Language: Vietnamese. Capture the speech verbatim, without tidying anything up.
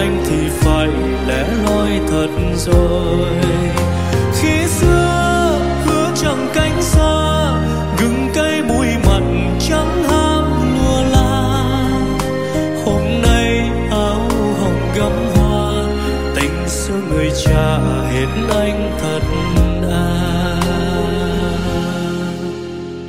anh thì phải lẻ loi thật rồi. Khi xưa hứa chẳng cánh xa, gừng cay bụi mặn chẳng ham lùa la. Hôm nay áo hồng gấm hoa, tình xưa người cha hết anh thật